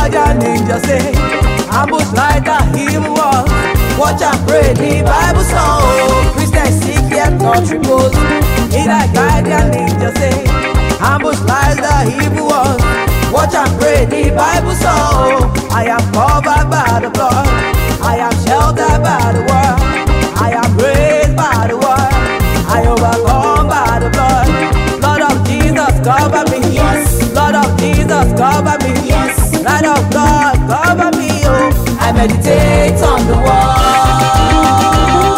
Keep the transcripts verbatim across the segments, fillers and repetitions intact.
guardian angel say, ambush like the evil ones. Watch and pray, the Bible song. Christians seek yet not repose. He that guardian angel say, ambush like the evil ones. Watch and pray, the Bible song. I am covered by the blood. I am sheltered by the word. I am raised by the word. I overcome by the blood. Blood of Jesus cover me. Yes. Blood of Jesus cover me. Yes. Blood of God cover me. Oh, I meditate on the word.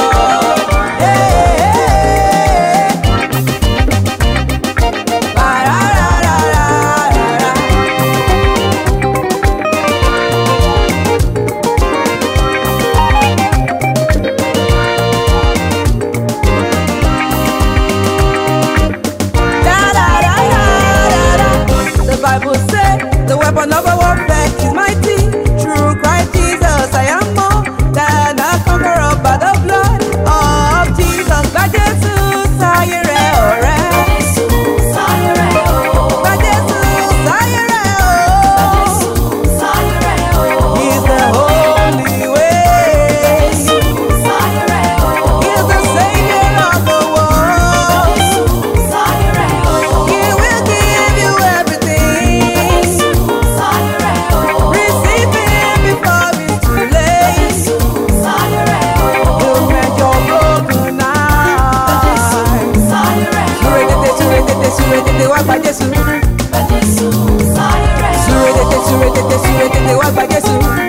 Bible say the weapon of our warfare is mighty. Through Christ Jesus I am more than a conqueror by the blood of Jesus. By Jesus I am alright. By Jesus I am alright. He's the only way. He's the Savior of the world. He will give you everything. Surete wá gba Jésù. Surete surete surete wá gba Jésù.